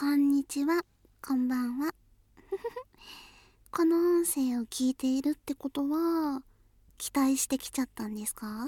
こんにちは、こんばんは。この音声を聞いているってことは、期待してきちゃったんですか？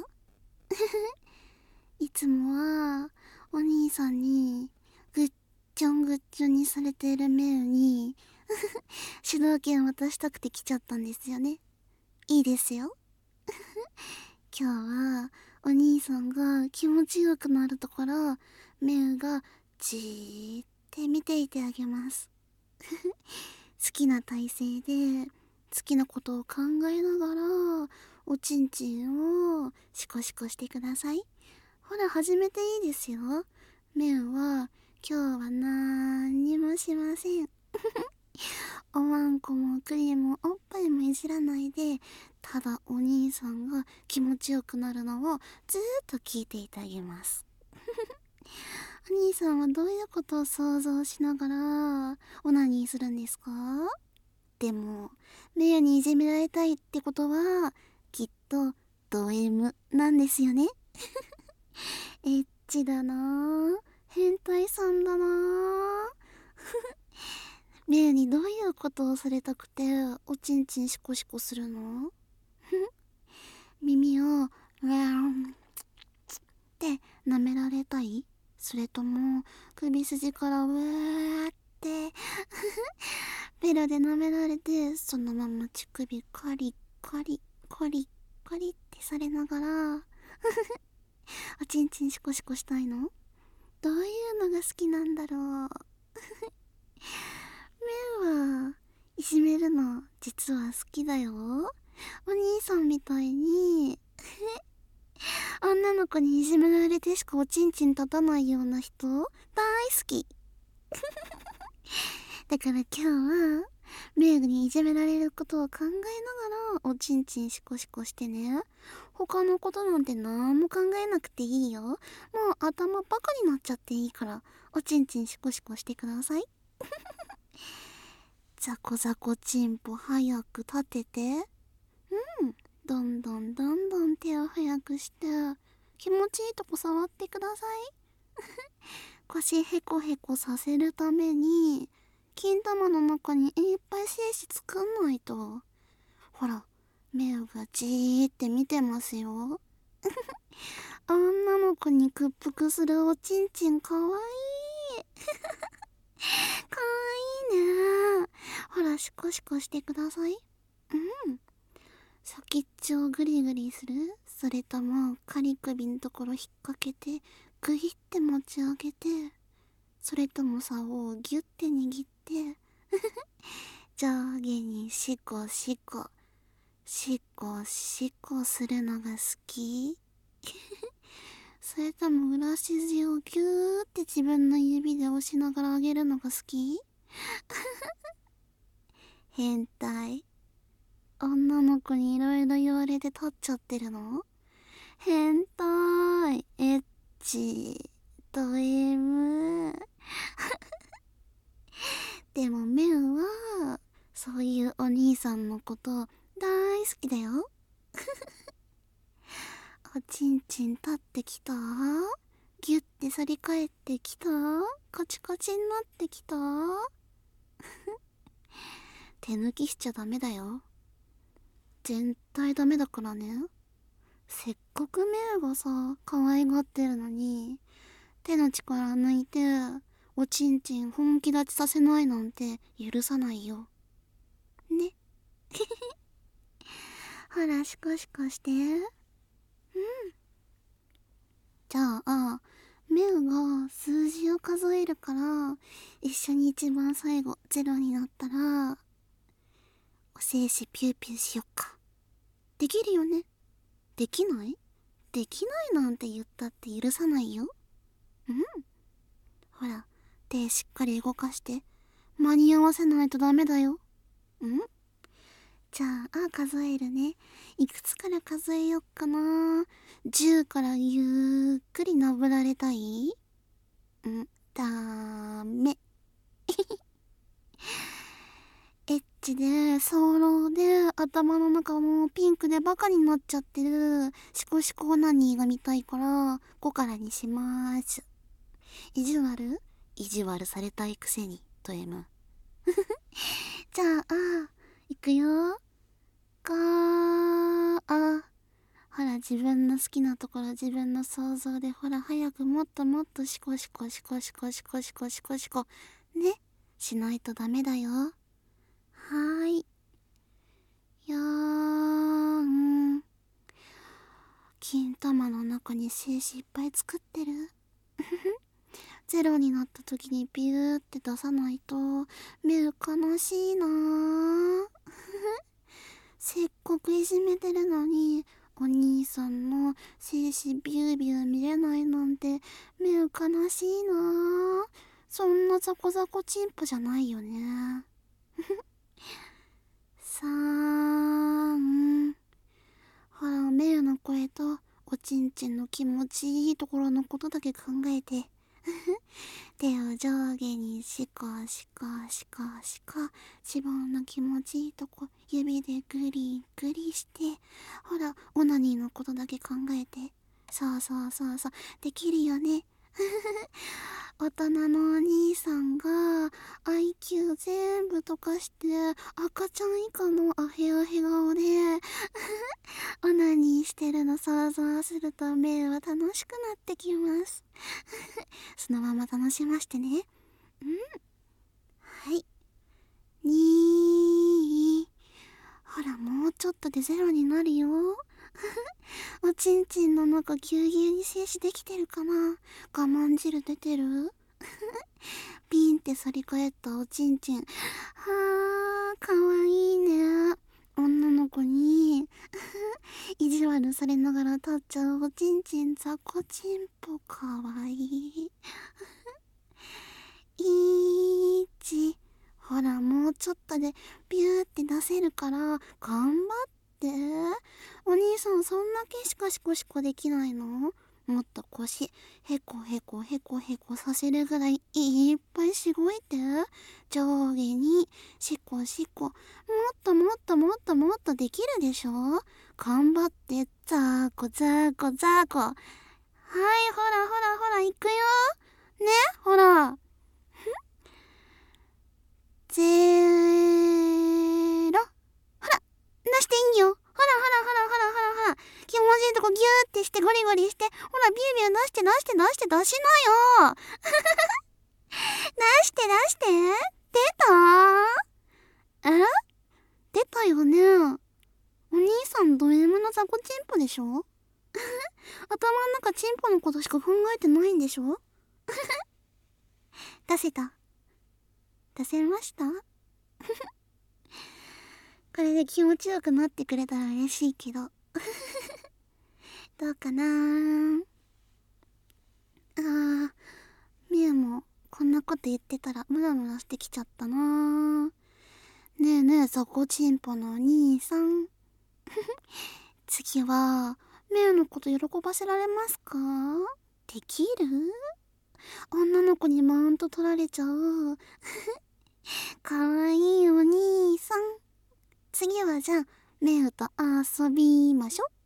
いつもは、お兄さんに、ぐっちょんぐっちょんにされているメウに、主導権渡したくて来ちゃったんですよね。いいですよ。今日は、お兄さんが気持ちよくなるところ、メウがじーって見ていてあげます。好きな体勢で好きなことを考えながらおちんちんをシコシコしてください。ほら始めていいですよ。メンは今日はなんにもしません。おまんこもクリームおっぱいもいじらないで、ただお兄さんが気持ちよくなるのをずーっと聞いていてあげます。お兄さんはどういうことを想像しながらオナニーするんですか？でも、メアにいじめられたいってことは、きっと、ド M なんですよね。エッチだなぁ。変態さんだなぁ。メアにどういうことをされたくて、おちんちんシコシコするの？耳を、ウェーンって舐められたい？それとも、首筋からウェーってベロで舐められて、そのまま乳首カリカリカリカリってされながらおちんちんシコシコしたいの？どういうのが好きなんだろう。メンはいじめるの実は好きだよ。お兄さんみたいに女の子にいじめられてしかおちんちん立たないような人大好き。だから今日はメグにいじめられることを考えながらおちんちんシコシコしてね。他のことなんて何も考えなくていいよ。もう頭バカになっちゃっていいからおちんちんシコシコしてください。ザコザコチンポ早く立てて。どんどんどんどん手を早くして気持ちいいとこ触ってください。腰ヘコヘコさせるために金玉の中にいっぱい精子作んないと。ほら、目がじーって見てますよ。女の子に屈服するおちんちんかわいい。かわいいね。ほら、シコシコしてください。先っちょをグリグリする？それとも仮首のところ引っ掛けてグイって持ち上げて、それとも竿をギュッて握って上下にシコシコシコシコするのが好き？それとも裏筋をギューって自分の指で押しながら上げるのが好き？変態。女の子にいろいろ言われて立っちゃってるの？変態、エッチ、ド M。でもメンはそういうお兄さんのこと大好きだよ。おちんちん立ってきた？ギュッて反り返ってきた？カチカチになってきた？手抜きしちゃダメだよ。絶対ダメだからね。せっかくメウがさ可愛がってるのに手の力抜いておちんちん本気立ちさせないなんて許さないよね。ほらシコシコして。じゃあメウが数字を数えるから一緒に一番最後ゼロになったらお精子ピューピューしよっか。できるよね？できない？できないなんて言ったって許さないよ。ほら、手しっかり動かして。間に合わせないとダメだよ。じゃあ、数えるね。いくつから数えよっかな。10からゆっくりなぶられたい？ダメ。エッチで、早漏で、頭の中もピンクでバカになっちゃってる、シコシコオナニーが見たいから、5からにしまーす。意地悪？ 意地悪されたいくせにと M。 じゃあいくよ。ほら、自分の好きなところ自分の想像で、ほら早くもっともっとシコシコシコシコシコシコシコシコね、しないとダメだよ。はーい。金玉の中に精子いっぱい作ってる。ゼロになった時にビューって出さないと目悲しいなぁ。せっかくいじめてるのにお兄さんの精子ビュービュー見れないなんて目悲しいなぁ。そんなザコザコチンポじゃないよね。ほら、メウの声とおちんちんの気持ちいいところのことだけ考えて。手を上下にシコシコシコシコ、脂肪の気持ちいいとこ指でグリグリして、ほらオナニーのことだけ考えて。そうそうそうそう、できるよね。大人のお兄さんが IQ 全部溶かして赤ちゃん以下のアヘアヘ顔でオナニーしてるの想像すると目は楽しくなってきます。そのまま楽しましてね。はい。ほら、もうちょっとでゼロになるよ。おちんちんの中ぎゅうぎゅうに静止できてるかな。我慢汁出てる。ピンって反り返ったおちんちん。はあ、かわいいね。女の子に意地悪されながら立っちゃうおちんちん、ザコチンポかわいい。ほら、もうちょっとでビューって出せるから頑張って。お兄さんそんなけしかシコシコできないの？もっと腰ヘコヘコヘコヘコさせるぐらいいっぱいしごいて。上下にシコシコ、もっともっともっともっとできるでしょ。頑張って。ザーコザーコザーコ。はい、ほらほらほら行くよね。ほらゼロ。ほら出していいよ。ほらほらほらほらほらほら、気持ちいいとこギューってしてゴリゴリして、ほらビュービュー出して出して出して出しなよ。出して出して。出た？出たよね。お兄さんド M のザコチンポでしょ。頭の中チンポのことしか考えてないんでしょ。出せた？出せました？これで気持ちよくなってくれたら嬉しいけど。どうかなー。みゆもこんなこと言ってたらムラムラしてきちゃったなー。ねえねえ、ザコチンポのお兄さん。次はみゆのこと喜ばせられますか？できる？女の子にマウント取られちゃう。かわいいお兄さん。次はじゃあ、メウと遊びましょ。